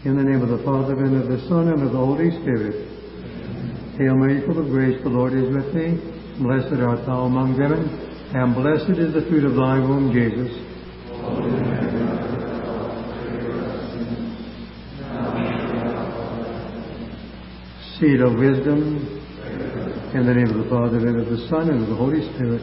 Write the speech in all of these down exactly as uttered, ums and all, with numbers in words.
In the name of the Father, and of the Son, and of the Holy Spirit. Hail Mary, full of grace, the Lord is with thee. Blessed art thou among women, and blessed is the fruit of thy womb, Jesus. Seed of wisdom. In the name of the Father, and of the Son, and of the Holy Spirit.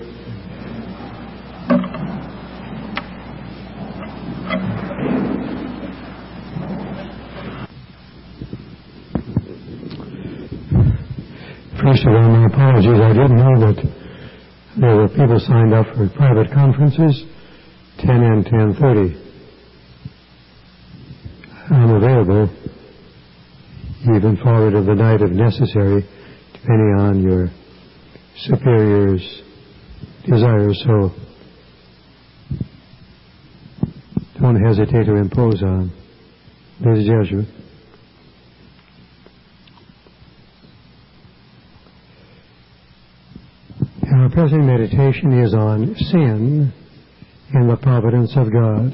First of all, my apologies. I didn't know that there were people signed up for private conferences, ten and ten thirty. I'm available even forward of the night if necessary, depending on your superior's desires. So don't hesitate to impose on this Jesuit. Our present meditation is on sin and the providence of God.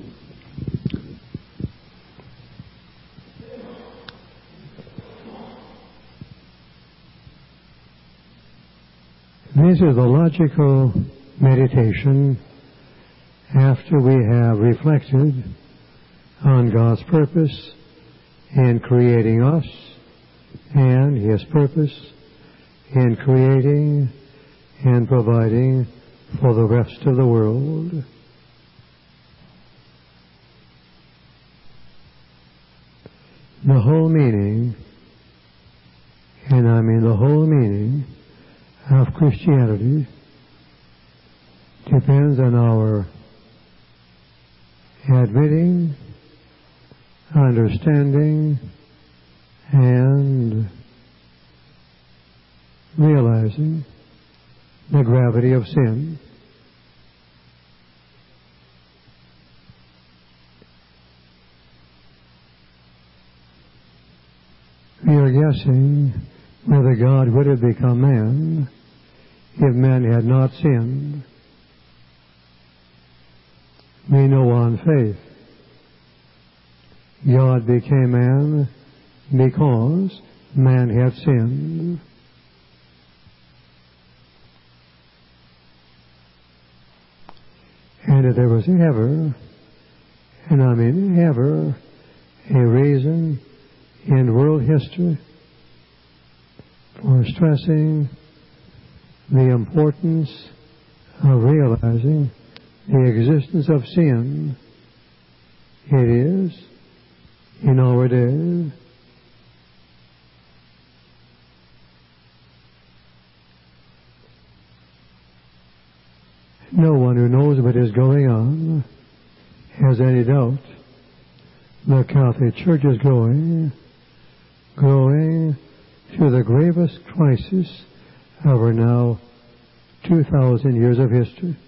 This is the logical meditation after we have reflected on God's purpose in creating us and His purpose in creating and providing for the rest of the world. The whole meaning, and I mean the whole meaning, of Christianity depends on our admitting, understanding, and realizing the gravity of sin. We are guessing whether God would have become man if man had not sinned. We know on faith God became man because man had sinned. And if there was ever, and I mean ever, a reason in world history for stressing the importance of realizing the existence of sin, it is in our day. No one who knows what is going on has any doubt the Catholic Church is growing, growing through the gravest crisis of our now two thousand years of history.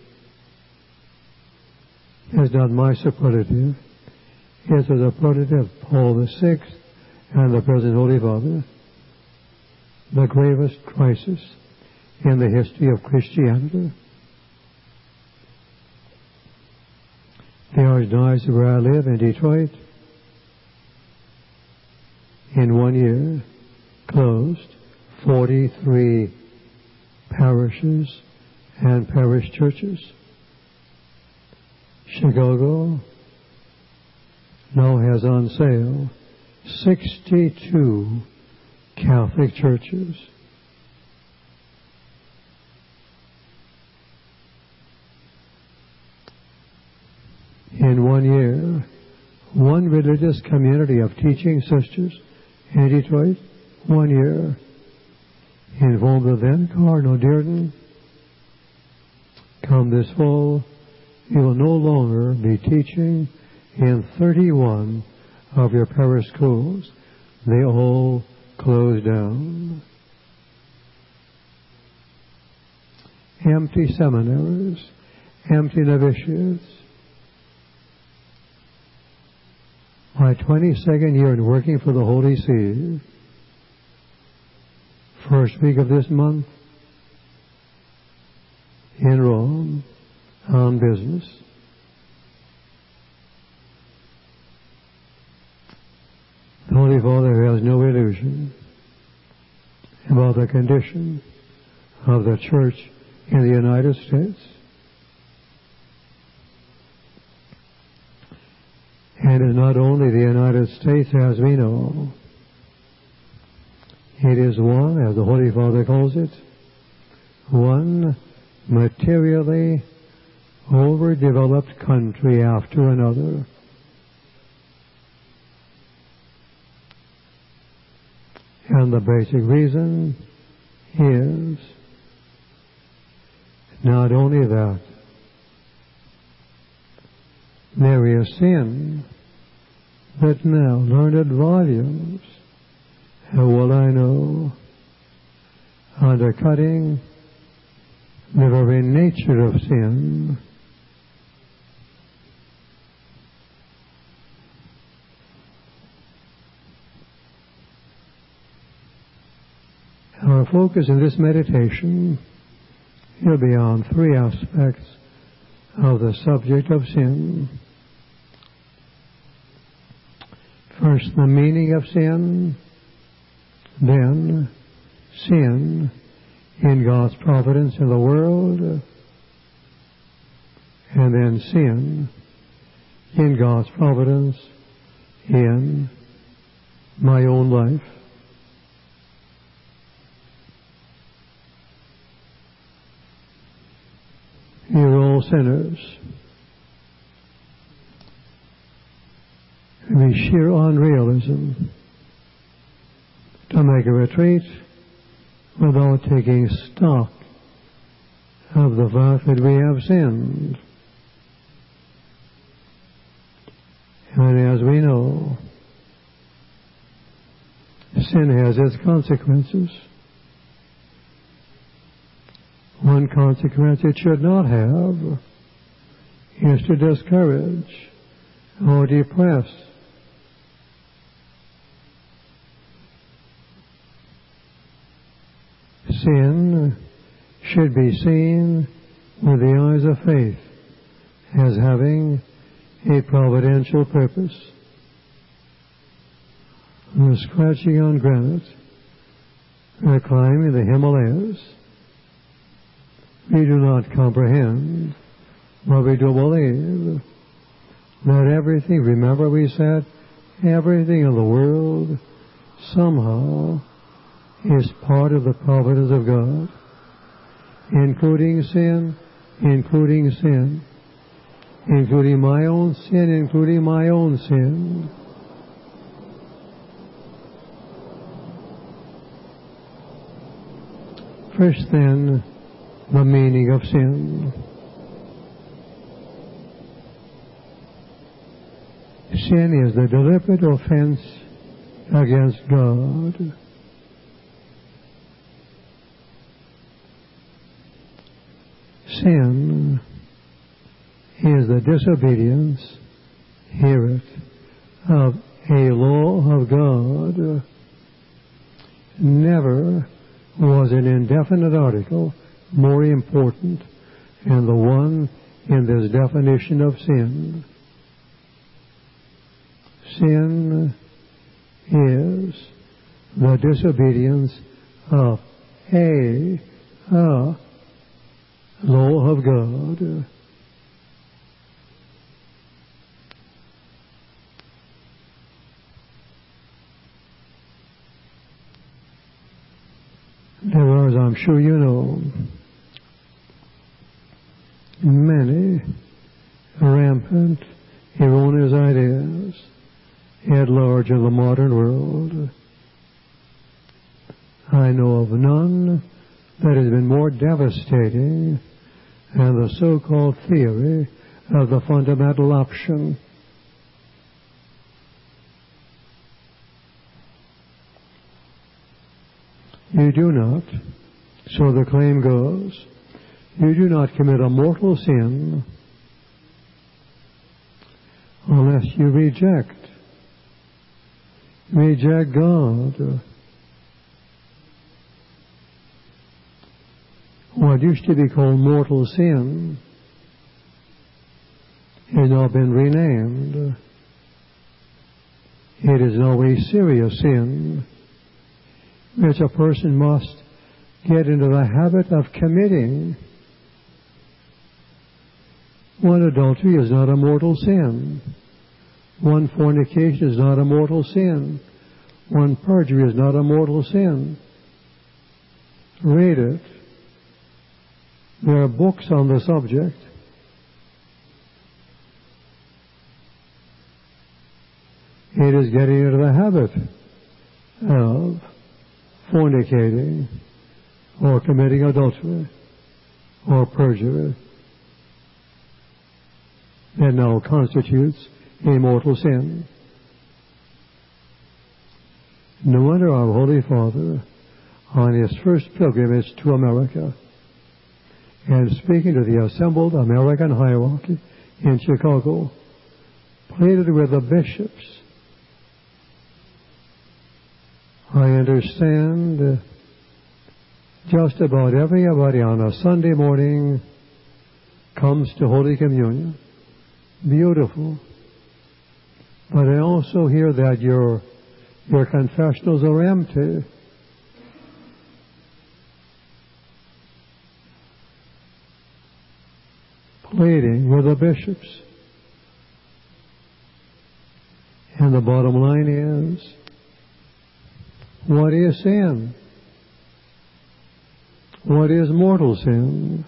It's not my superlative. It's the superlative of Paul the Sixth and the present Holy Father. The gravest crisis in the history of Christianity. The Archdiocese where I live in Detroit, in one year, closed forty-three parishes and parish churches. Chicago now has on sale sixty-two Catholic churches. In one year, one religious community of teaching sisters in Detroit, one year, involved the then Cardinal Dearden. Come this fall, he will no longer be teaching in thirty-one of your parish schools. They all closed down. Empty seminaries, empty novitiates. My twenty-second year in working for the Holy See, first week of this month, in Rome, on business. Holy Father has no illusion about the condition of the Church in the United States. And not only the United States as we know, it is one, as the Holy Father calls it, one materially overdeveloped country after another. And the basic reason is not only that there is sin, but now learned volumes, how well I know, undercutting the very nature of sin. Our focus in this meditation will be on three aspects of the subject of sin. First, the meaning of sin, then sin in God's providence in the world, and then sin in God's providence in my own life. You're all sinners. It would be sheer unrealism to make a retreat without taking stock of the fact that we have sinned. And as we know, sin has its consequences. One consequence it should not have is to discourage or depress. Sin should be seen with the eyes of faith as having a providential purpose. We're scratching on granite, we're climbing the Himalayas. We do not comprehend, but we do believe that everything, remember we said, everything in the world somehow is part of the providence of God, including sin, including sin, including my own sin, including my own sin. First then, the meaning of sin. Sin is the deliberate offense against God. Sin is the disobedience, hear it, of a law of God. Never was an indefinite article more important than the one in this definition of sin. Sin is the disobedience of a, a law of God. There are, as I'm sure you know, many rampant, erroneous ideas at large in the modern world. I know of none that has been more devastating than the so-called theory of the fundamental option. You do not, so the claim goes, you do not commit a mortal sin unless you reject, reject God. What used to be called mortal sin has now been renamed. It is now a serious sin which a person must get into the habit of committing. One adultery is not a mortal sin. One fornication is not a mortal sin. One perjury is not a mortal sin. Read it. There are books on the subject. It is getting into the habit of fornicating or committing adultery or perjury that now constitutes a mortal sin. No wonder our Holy Father, on his first pilgrimage to America, and speaking to the assembled American hierarchy in Chicago, pleaded with the bishops. I understand just about everybody on a Sunday morning comes to Holy Communion. Beautiful. But I also hear that your your confessionals are empty. Pleading with the bishops. And the bottom line is, what is sin? What is mortal sin?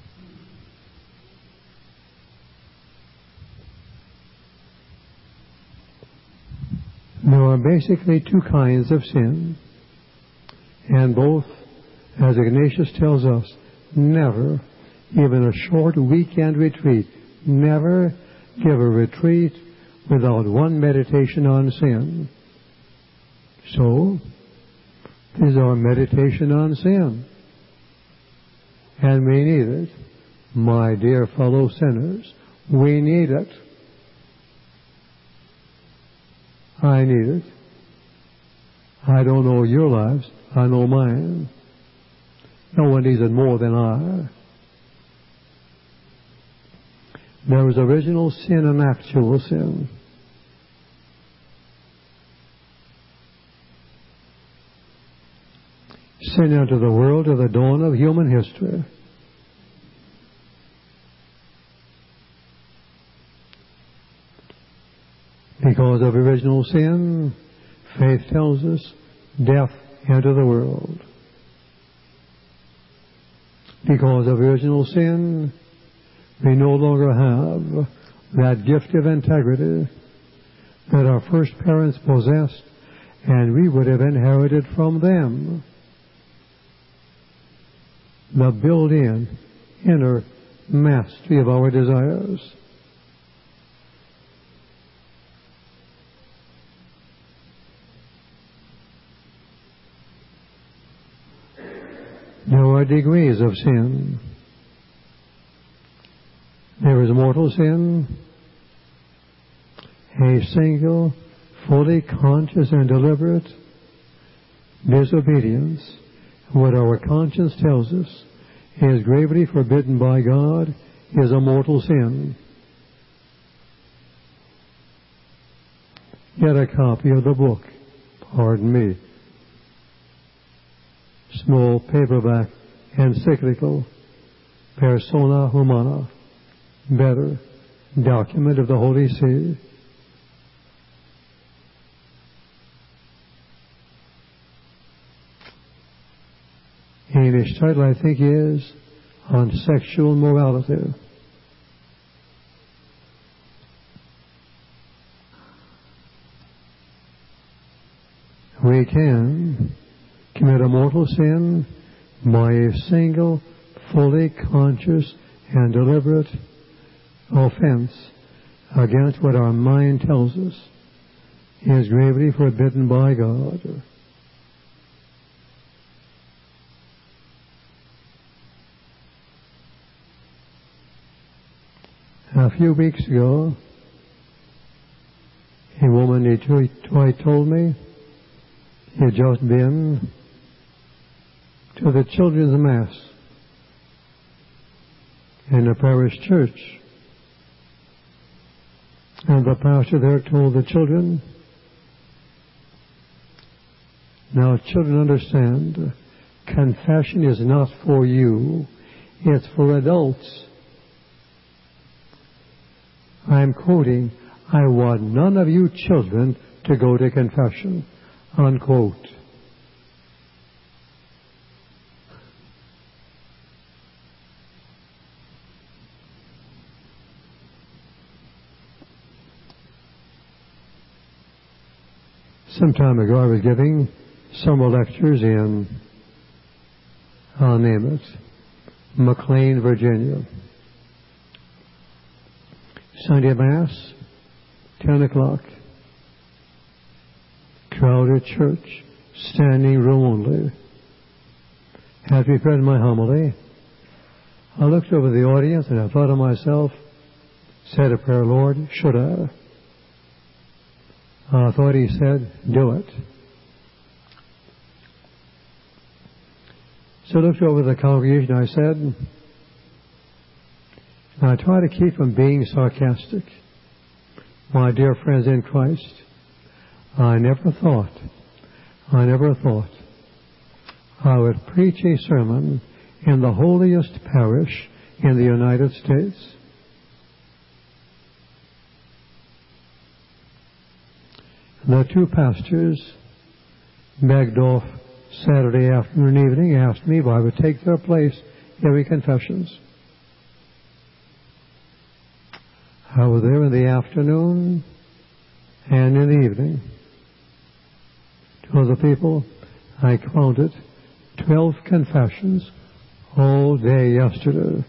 There are basically two kinds of sin, and both, as Ignatius tells us, never, even a short weekend retreat, never give a retreat without one meditation on sin. So, this is our meditation on sin. And we need it. My dear fellow sinners, we need it. I need it. I don't know your lives. I know mine. No one needs it more than I. There is original sin and actual sin. Sin entered the world at the dawn of human history. Because of original sin, faith tells us, death entered the world. Because of original sin, we no longer have that gift of integrity that our first parents possessed, and we would have inherited from them. The built-in inner mastery of our desires. There are degrees of sin. There is mortal sin, a single, fully conscious and deliberate disobedience. What our conscience tells us is gravely forbidden by God is a mortal sin. Get a copy of the book, pardon me, small paperback encyclical Persona Humana, better document of the Holy See. English title, I think, is On Sexual Morality. We can commit a mortal sin by a single, fully conscious and deliberate offense against what our mind tells us is gravely forbidden by God. A few weeks ago, a woman in Detroit told me he had just been to the children's mass in the parish church. And the pastor there told the children Now, children, understand, confession is not for you. It's for adults. I'm quoting, I want none of you children to go to confession. Unquote. Some time ago I was giving several lectures in, I'll name it, McLean, Virginia. Sunday Mass, ten o'clock. Crowded church, standing room only. As we read my homily, I looked over the audience and I thought to myself, said a prayer, Lord, should I? I thought he said, do it. So I looked over the congregation, I said, and I try to keep from being sarcastic. My dear friends in Christ, I never thought, I never thought I would preach a sermon in the holiest parish in the United States. The two pastors begged off Saturday afternoon and evening, asked me if I would take their place giving confessions. I was there in the afternoon and in the evening. To the people, I counted twelve confessions all day yesterday.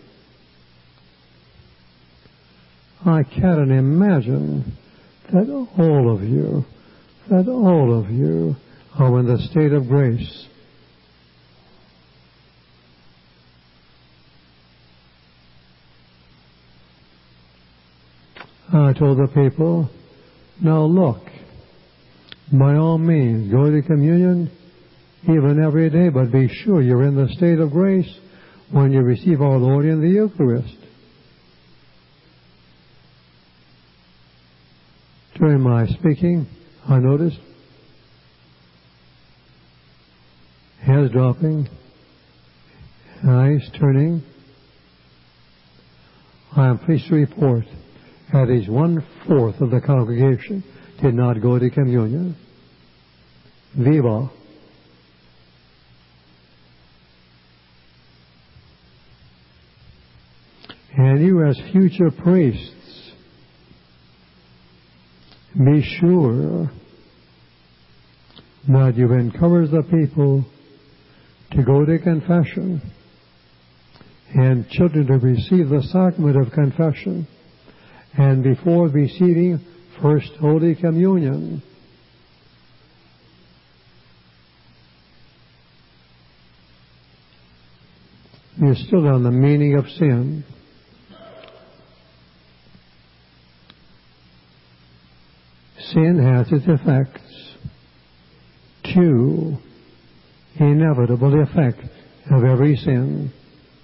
I can't imagine that all of you, that all of you are in the state of grace. I told the people, now look, by all means, go to communion even every day, but be sure you're in the state of grace when you receive our Lord in the Eucharist. During my speaking, I noticed heads dropping, eyes turning. I am pleased to report at least one-fourth of the congregation did not go to communion. Viva! And you as future priests, be sure that you encourage the people to go to confession and children to receive the sacrament of confession, and before receiving First Holy Communion, you're still on the meaning of sin. Sin has its effects. Two inevitable effects of every sin.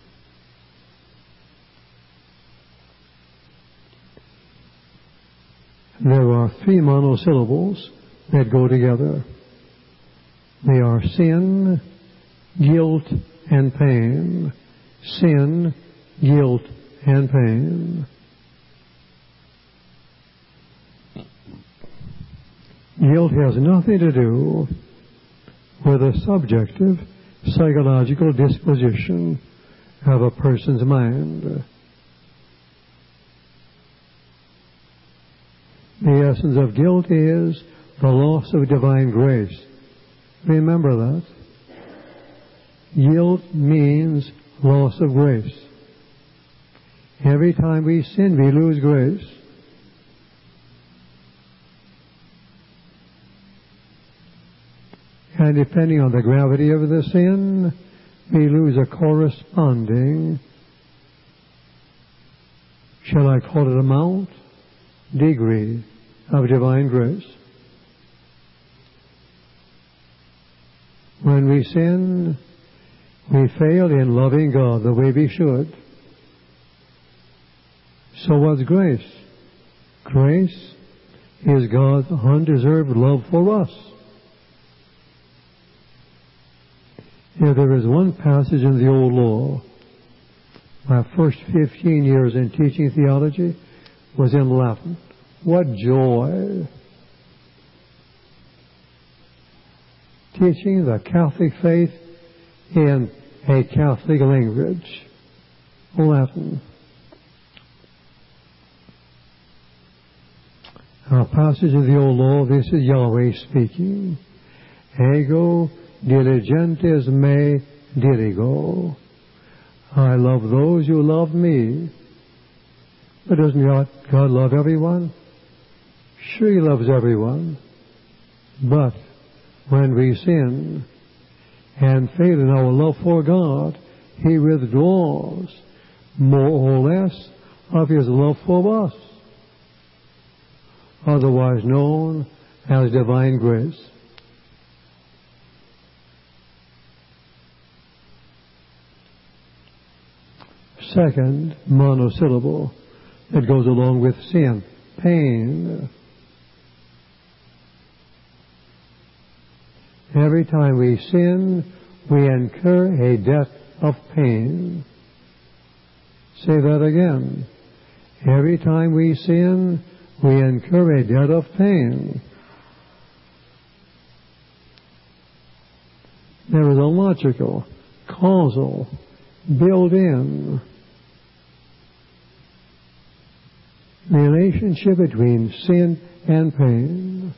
There are three monosyllables that go together. They are sin, guilt, and pain. Sin, guilt, and pain. Guilt has nothing to do with the subjective psychological disposition of a person's mind. The essence of guilt is the loss of divine grace. Remember that. Guilt means loss of grace. Every time we sin, we lose grace. And depending on the gravity of the sin, we lose a corresponding, shall I call it amount, degree of divine grace. When we sin, we fail in loving God the way we should. So what's grace? Grace is God's undeserved love for us. If there is one passage in the Old Law, my first fifteen years in teaching theology was in Latin. What joy! Teaching the Catholic faith in a Catholic language, Latin. A passage of the Old Law, this is Yahweh speaking. Ego diligentes me dirigo. I love those who love me. But doesn't God, God love everyone? Sure, He loves everyone. But when we sin and fail in our love for God, He withdraws more or less of His love for us, otherwise known as divine grace. Second monosyllable that goes along with sin, pain. Every time we sin, we incur a debt of pain. Say that again. Every time we sin, we incur a debt of pain. There is a logical, causal, built-in relationship between sin and pain.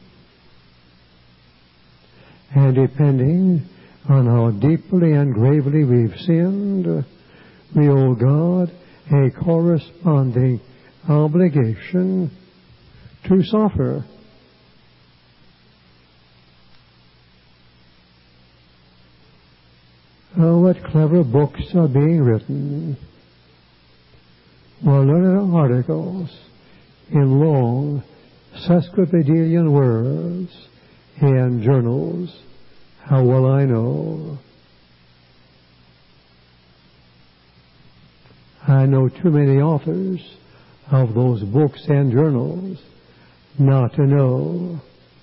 And depending on how deeply and gravely we've sinned, we owe God a corresponding obligation to suffer. Oh, what clever books are being written. Well, learned articles in long sesquipedalian words in journals. How well I know. I know too many authors of those books and journals not to know.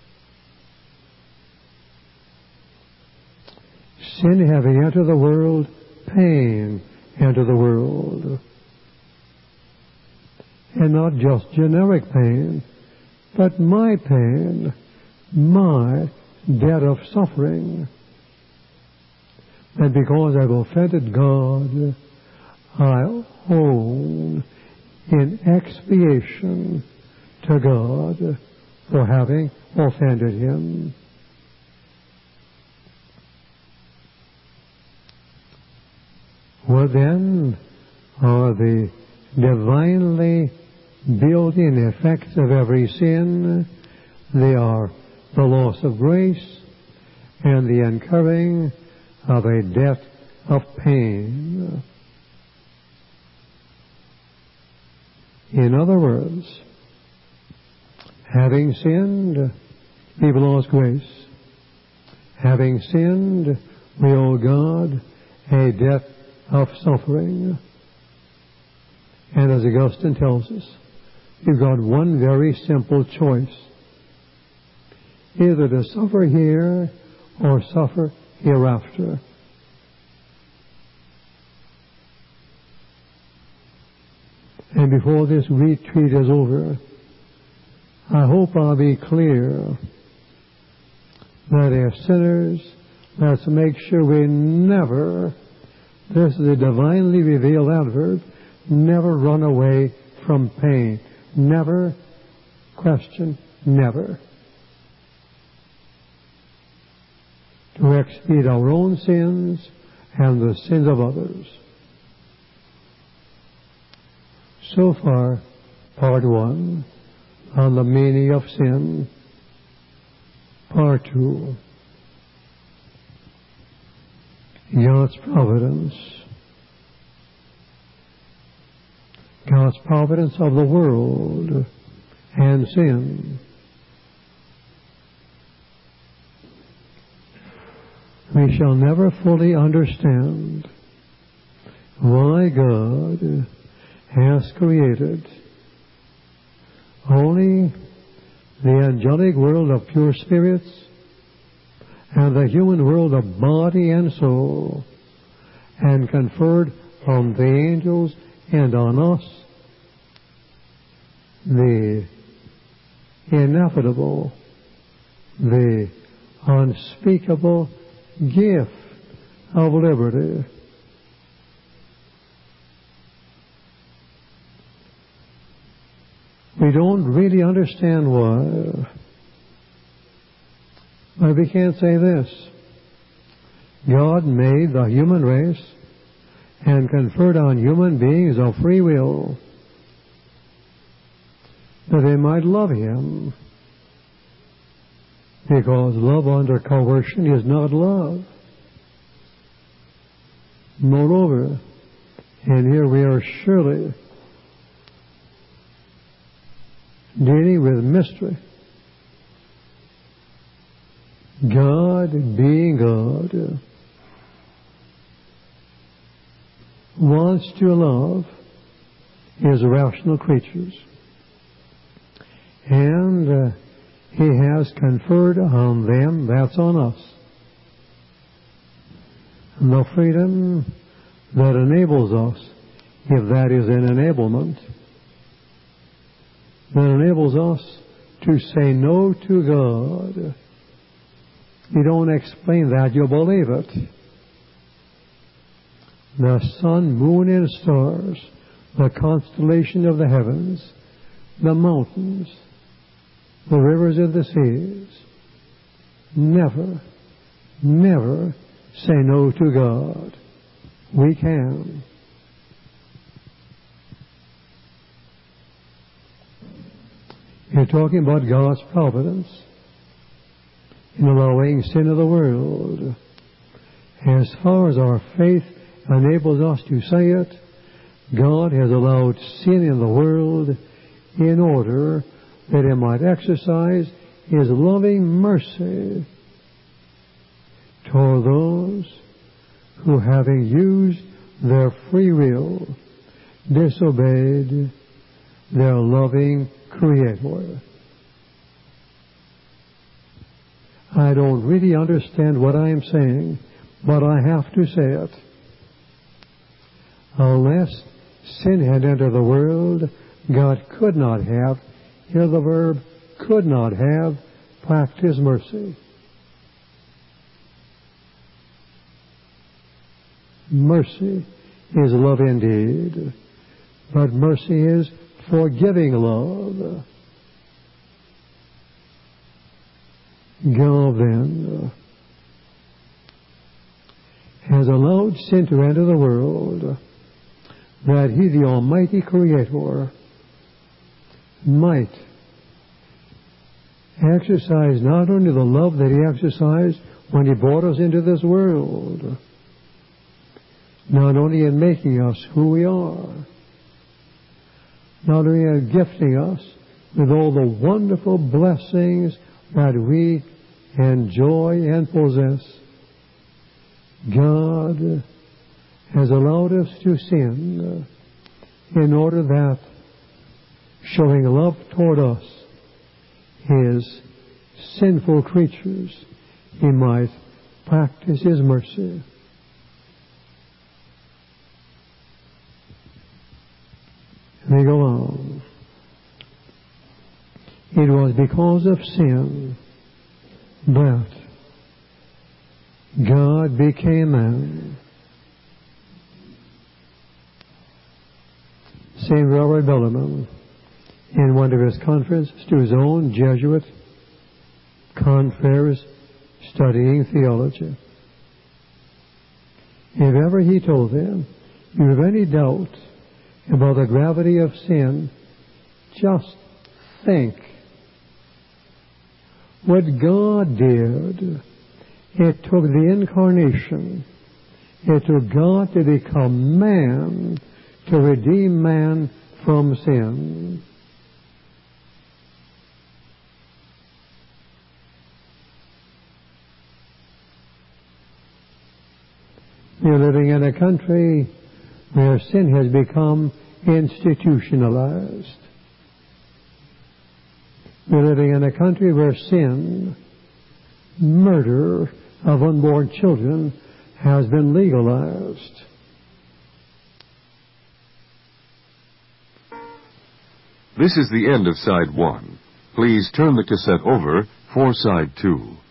Sin having entered the world, pain entered the world. And not just generic pain, but my pain, my debt of suffering. And because I've offended God, I own in expiation to God for having offended Him. What then are the divinely built-in effects of every sin? They are the loss of grace and the incurring of a debt of pain. In other words, having sinned, we've lost grace. Having sinned, we owe God a debt of suffering. And as Augustine tells us, you've got one very simple choice. Either to suffer here or suffer hereafter. And before this retreat is over, I hope I'll be clear that as sinners, let's make sure we never, this is a divinely revealed adverb, never run away from pain. Never, question, never. To expiate our own sins and the sins of others. So far, part one, on the meaning of sin. Part two, God's providence. God's providence of the world and sin. We shall never fully understand why God has created only the angelic world of pure spirits and the human world of body and soul, and conferred on the angels and on us the ineffable, the unspeakable gift of liberty. We don't really understand why, but we can say this: God made the human race and conferred on human beings a free will that they might love Him, because love under coercion is not love. Moreover, and here we are surely dealing with mystery. God, being God, wants to love His rational creatures, and uh, He has conferred on them, that's on us, the freedom that enables us, if that is an enablement, that enables us to say no to God. You don't explain that, you believe it. The sun, moon, and stars, the constellation of the heavens, the mountains, the rivers of the seas, never, never say no to God. We can. You're talking about God's providence in allowing sin of the world. As far as our faith enables us to say it, God has allowed sin in the world in order that He might exercise His loving mercy toward those who, having used their free will, disobeyed their loving Creator. I don't really understand what I am saying, but I have to say it. Unless sin had entered the world, God could not have, here the verb could not have, practiced mercy. Mercy is love indeed, but mercy is forgiving love. God then has allowed sin to enter the world, that He, the Almighty Creator, might exercise not only the love that He exercised when He brought us into this world, not only in making us who we are, not only in gifting us with all the wonderful blessings that we enjoy and possess, God has allowed us to sin in order that, showing love toward us, His sinful creatures, He might practice His mercy. They go on. It was because of sin that God became man. Saint Robert Bellarmine, in one of his conferences to his own Jesuit confreres studying theology, if ever he told them, you have any doubt about the gravity of sin, just think. What God did, it took the incarnation, it took God to become man to redeem man from sin. We're living in a country where sin has become institutionalized. We're living in a country where sin, murder, of unborn children has been legalized. This is the end of side one. Please turn the cassette over for side two.